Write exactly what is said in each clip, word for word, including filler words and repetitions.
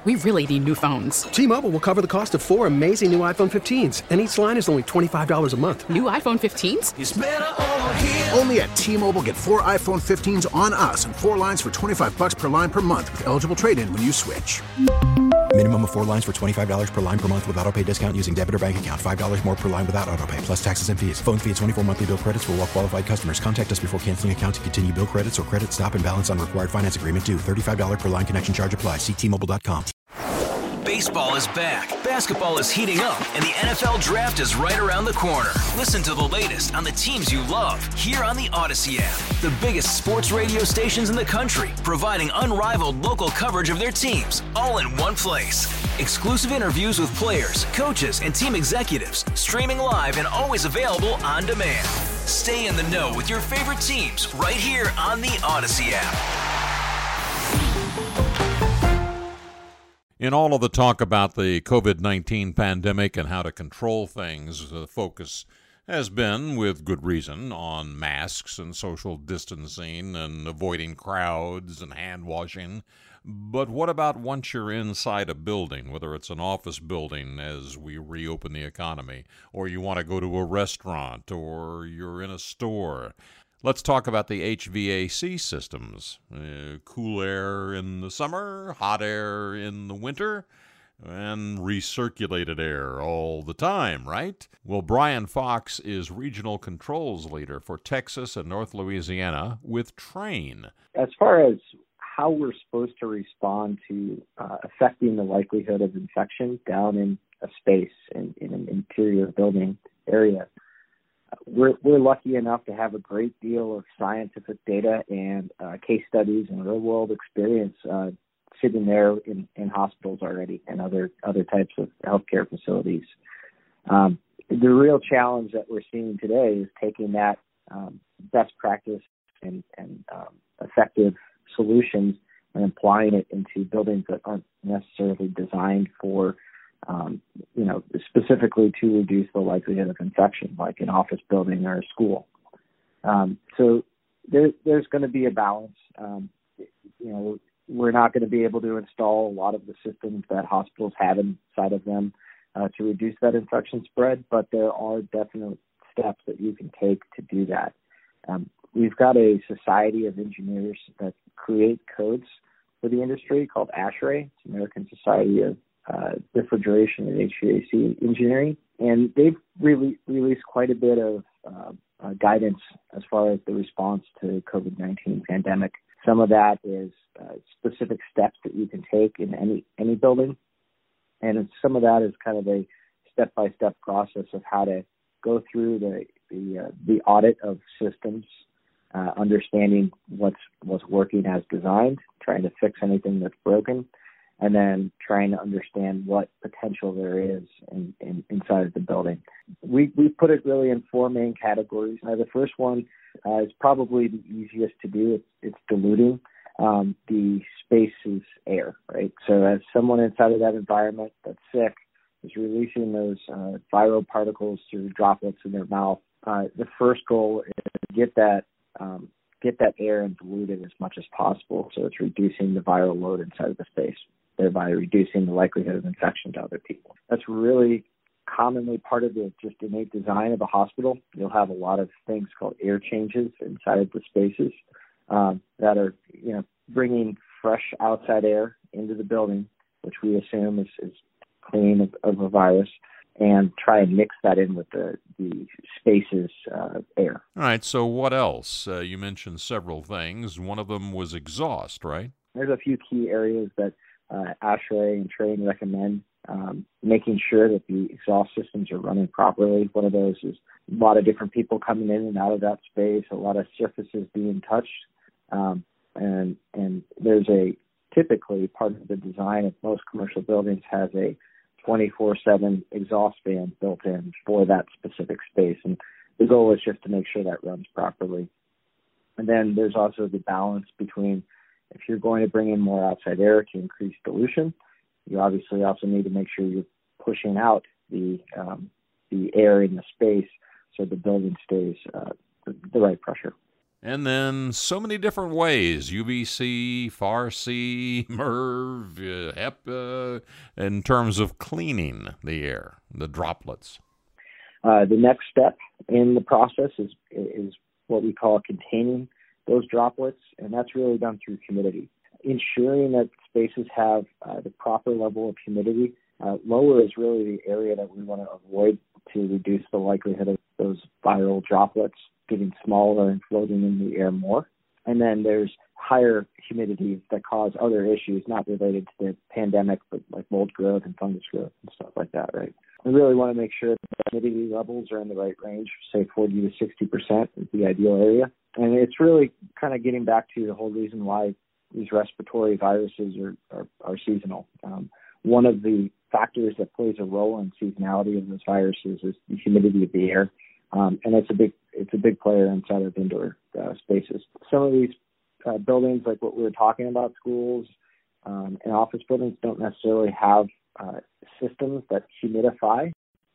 We really need new phones. T-Mobile will cover the cost of four amazing new iPhone fifteens, and each line is only twenty-five dollars a month. New iPhone fifteens? It's better over here. Only at T-Mobile, get four iPhone fifteens on us and four lines for twenty-five dollars per line per month with eligible trade-in when you switch. Minimum of four lines for twenty-five dollars per line per month with autopay discount using debit or bank account. five dollars more per line without autopay, plus taxes and fees. Phone fee at twenty-four monthly bill credits for well-qualified customers. Contact us before canceling account to continue bill credits or credit stop and balance on required finance agreement due. thirty-five dollars per line connection charge applies. See T Mobile dot com. Baseball is back, basketball is heating up, and the N F L Draft is right around the corner. Listen to the latest on the teams you love here on the Odyssey app. The biggest sports radio stations in the country, providing unrivaled local coverage of their teams, all in one place. Exclusive interviews with players, coaches, and team executives, streaming live and always available on demand. Stay in the know with your favorite teams right here on the Odyssey app. In all of the talk about the covid nineteen pandemic and how to control things, the focus has been, with good reason, on masks and social distancing and avoiding crowds and hand washing. But what about once you're inside a building, whether it's an office building as we reopen the economy, or you want to go to a restaurant, or you're in a store? Let's talk about the H V A C systems. Uh, cool air in the summer, hot air in the winter, and recirculated air all the time, right? Well, Brian Fox is Regional Controls Leader for Texas and North Louisiana with Trane. As far as how we're supposed to respond to uh, affecting the likelihood of infection down in a space, in, in an interior building area, We're, we're lucky enough to have a great deal of scientific data and uh, case studies and real-world experience uh, sitting there in, in hospitals already and other other types of healthcare facilities. Um, the real challenge that we're seeing today is taking that um, best practice and, and um, effective solutions and applying it into buildings that aren't necessarily designed for Um, you know, specifically to reduce the likelihood of infection, like an office building or a school. Um, so there, there's going to be a balance. Um, you know, we're not going to be able to install a lot of the systems that hospitals have inside of them uh, to reduce that infection spread, but there are definite steps that you can take to do that. Um, we've got a society of engineers that create codes for the industry called ASHRAE. It's American Society of Uh, refrigeration and H V A C engineering, and they've really released quite a bit of uh, uh, guidance as far as the response to covid nineteen pandemic. Some of that is uh, specific steps that you can take in any any building, and it's, some of that is kind of a step-by-step process of how to go through the the, uh, the audit of systems, uh, understanding what's what's working as designed, trying to fix anything that's broken, and then trying to understand what potential there is in, in, inside of the building. We we put it really in four main categories. Uh, the first one uh, is probably the easiest to do. It's, it's diluting um, the space's air, right? So as someone inside of that environment that's sick is releasing those uh, viral particles through droplets in their mouth, uh, the first goal is to get that um, get that air and dilute it as much as possible, so it's reducing the viral load inside of the space, thereby reducing the likelihood of infection to other people. That's really commonly part of the just innate design of a hospital. You'll have a lot of things called air changes inside of the spaces um, that are, you know, bringing fresh outside air into the building, which we assume is, is clean of, of a virus, and try and mix that in with the, the space's uh, air. All right, so what else? Uh, you mentioned several things. One of them was exhaust, right? There's a few key areas that uh, ASHRAE and Trane recommend, um, making sure that the exhaust systems are running properly. One of those is a lot of different people coming in and out of that space, a lot of surfaces being touched, um, and and there's a typically part of the design of most commercial buildings has a twenty-four seven exhaust fan built in for that specific space. And the goal is just to make sure that runs properly. And then there's also the balance between, if you're going to bring in more outside air to increase dilution, you obviously also need to make sure you're pushing out the um, the air in the space so the building stays uh, the, the right pressure. And then so many different ways, U V C, F A R C, MERV, uh, HEPA, in terms of cleaning the air, the droplets. Uh, the next step in the process is is what we call containing those droplets, and that's really done through humidity. Ensuring that spaces have uh, the proper level of humidity. Uh, lower is really the area that we want to avoid to reduce the likelihood of those viral droplets getting smaller and floating in the air more. And then there's higher humidity that cause other issues not related to the pandemic, but like mold growth and fungus growth and stuff like that, right? We really want to make sure that the humidity levels are in the right range, say forty to sixty percent is the ideal area. And it's really kind of getting back to the whole reason why these respiratory viruses are, are, are seasonal. Um, one of the factors that plays a role in seasonality of those viruses is the humidity of the air. Um, and it's a big it's a big player inside of indoor uh, spaces. Some of these uh, buildings, like what we were talking about, schools um, and office buildings, don't necessarily have uh, systems that humidify,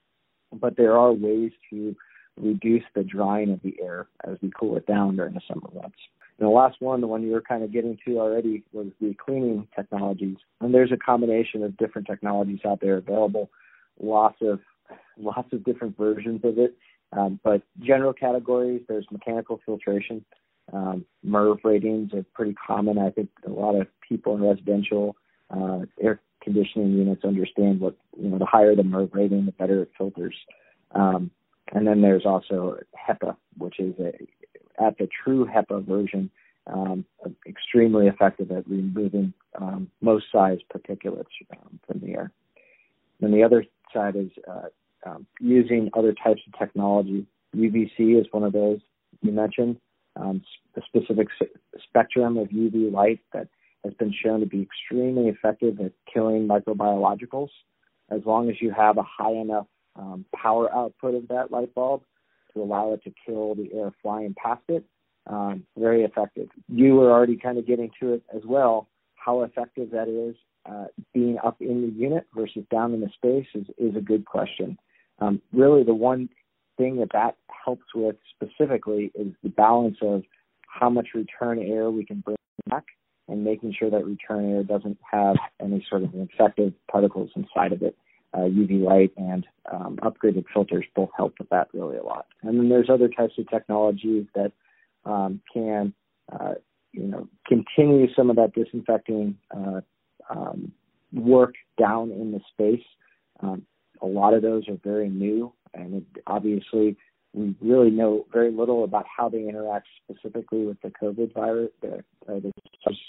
but there are ways to reduce the drying of the air as we cool it down during the summer months. And the last one, the one you were kind of getting to already, was the cleaning technologies. And there's a combination of different technologies out there available, lots of lots of different versions of it. Um, but general categories, there's mechanical filtration. Um, MERV ratings are pretty common. I think a lot of people in residential uh, air conditioning units understand what, you know, the higher the MERV rating, the better it filters. Um, and then there's also HEPA, which is a, at the true HEPA version, um, extremely effective at removing um, most size particulates um, from the air. And the other side is uh, um, using other types of technology. U V C is one of those you mentioned, um, a specific s- spectrum of U V light that has been shown to be extremely effective at killing microbiologicals, as long as you have a high enough um, power output of that light bulb to allow it to kill the air flying past it. Um, very effective. You were already kind of getting to it as well. How effective that is uh, being up in the unit versus down in the space is, is a good question. Um, really, the one thing that that helps with specifically is the balance of how much return air we can bring back and making sure that return air doesn't have any sort of infective particles inside of it. Uh, U V light and um, upgraded filters both help with that really a lot. And then there's other types of technologies that um, can, uh, you know, continue some of that disinfecting uh, um, work down in the space. Um, a lot of those are very new, and it, obviously we really know very little about how they interact specifically with the COVID virus, the, uh, the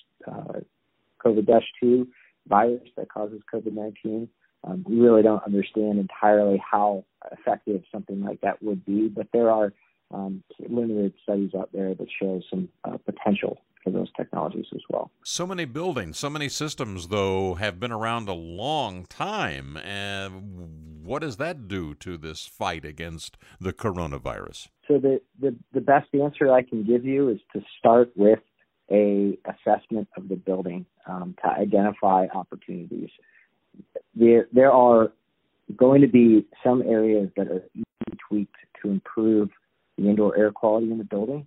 uh, COVID two virus that causes COVID nineteen. Um, we really don't understand entirely how effective something like that would be, but there are um, limited studies out there that show some uh, potential for those technologies as well. So many buildings, so many systems, though, have been around a long time. And what does that do to this fight against the coronavirus? So the, the, the best answer I can give you is to start with a assessment of the building um, to identify opportunities. There, there are going to be some areas that are easily tweaked to improve the indoor air quality in the building.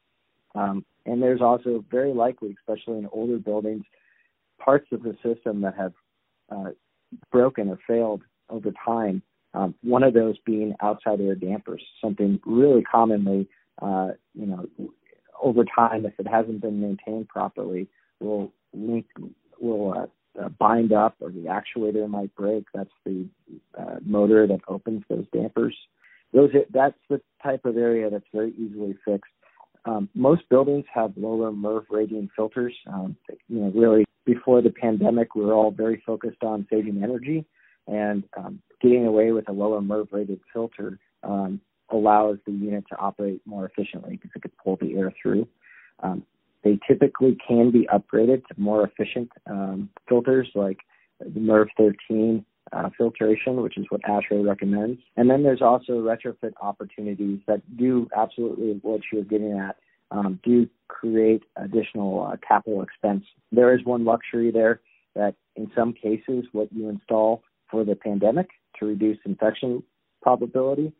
Um, and there's also very likely, especially in older buildings, parts of the system that have uh, broken or failed over time. Um, one of those being outside air dampers, something really commonly, uh, you know, over time, if it hasn't been maintained properly, will link, will uh, Uh, bind up, or the actuator might break. That's the uh, motor that opens those dampers. Those that's the type of area that's very easily fixed. Um, most buildings have lower MERV rating filters. Um, you know, really before the pandemic, we were all very focused on saving energy, and um, getting away with a lower MERV rated filter um, allows the unit to operate more efficiently because it could pull the air through. Um, They typically can be upgraded to more efficient um, filters like the MERV thirteen uh, filtration, which is what ASHRAE recommends. And then there's also retrofit opportunities that do absolutely what you're getting at, um, do create additional uh, capital expense. There is one luxury there that in some cases what you install for the pandemic to reduce infection probability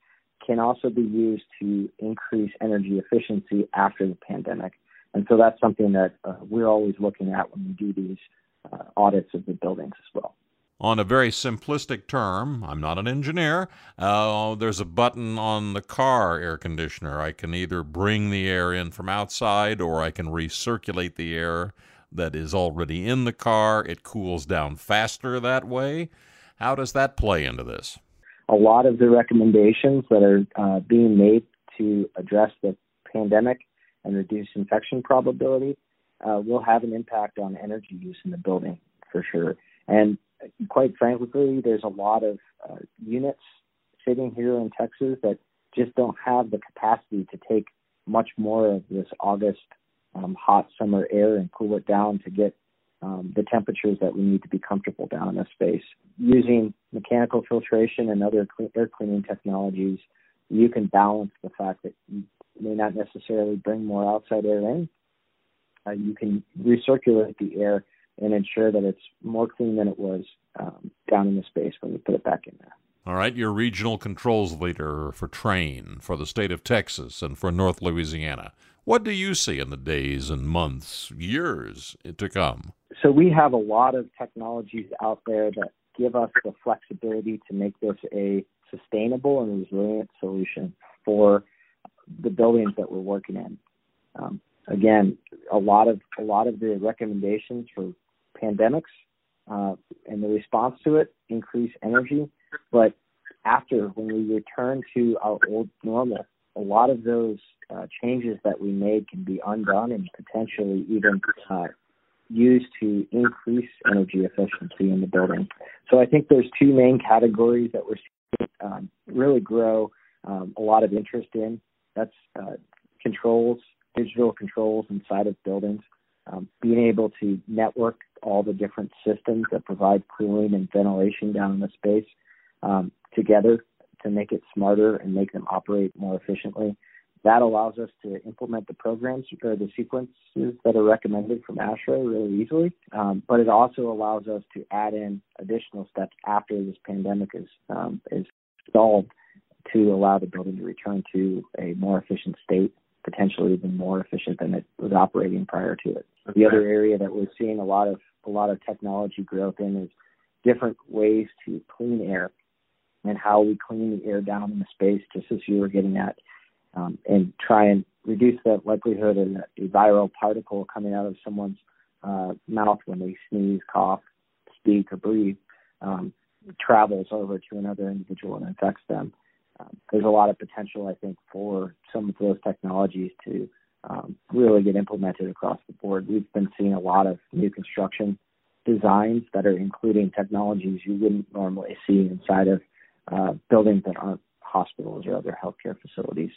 can also be used to increase energy efficiency after the pandemic. And so that's something that uh, we're always looking at when we do these uh, audits of the buildings as well. On a very simplistic term, I'm not an engineer, uh, there's a button on the car air conditioner. I can either bring the air in from outside or I can recirculate the air that is already in the car. It cools down faster that way. How does that play into this? A lot of the recommendations that are uh, being made to address the pandemic and reduce infection probability uh, will have an impact on energy use in the building for sure. And quite frankly, there's a lot of uh, units sitting here in Texas that just don't have the capacity to take much more of this August um, hot summer air and cool it down to get um, the temperatures that we need to be comfortable down in this space. Using mechanical filtration and other clean, air cleaning technologies, you can balance the fact that you may not necessarily bring more outside air in. Uh, you can recirculate the air and ensure that it's more clean than it was um, down in the space when you put it back in there. All right, you're regional controls leader for Trane, for the state of Texas, and for North Louisiana. What do you see in the days and months, years to come? So we have a lot of technologies out there that give us the flexibility to make this a sustainable and resilient solution for the buildings that we're working in. Um, again, a lot of a lot of the recommendations for pandemics uh, and the response to it increase energy, but after, when we return to our old normal, a lot of those uh, changes that we made can be undone and potentially even uh, used to increase energy efficiency in the building. So I think there's two main categories that we're seeing um, really grow um, a lot of interest in. That's uh, controls, digital controls inside of buildings, um, being able to network all the different systems that provide cooling and ventilation down in the space um, together to make it smarter and make them operate more efficiently. That allows us to implement the programs or the sequences that are recommended from ASHRAE really easily, um, but it also allows us to add in additional steps after this pandemic is um, is solved to allow the building to return to a more efficient state, potentially even more efficient than it was operating prior to it. Okay. The other area that we're seeing a lot of a lot of technology growth in is different ways to clean air and how we clean the air down in the space, just as you were getting at, um, and try and reduce the likelihood of a viral particle coming out of someone's uh, mouth when they sneeze, cough, speak, or breathe, um, travels over to another individual and infects them. Um, there's a lot of potential, I think, for some of those technologies to um, really get implemented across the board. We've been seeing a lot of new construction designs that are including technologies you wouldn't normally see inside of uh, buildings that aren't hospitals or other healthcare facilities.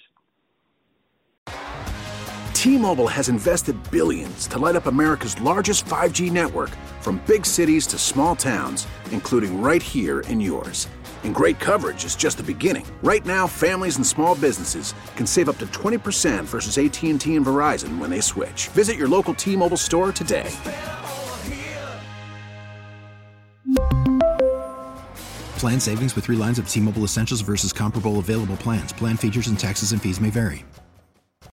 T-Mobile has invested billions to light up America's largest five G network, from big cities to small towns, including right here in yours. And great coverage is just the beginning. Right now, families and small businesses can save up to twenty percent versus A T and T and Verizon when they switch. Visit your local T-Mobile store today. Plan savings with three lines of T-Mobile Essentials versus comparable available plans. Plan features and taxes and fees may vary.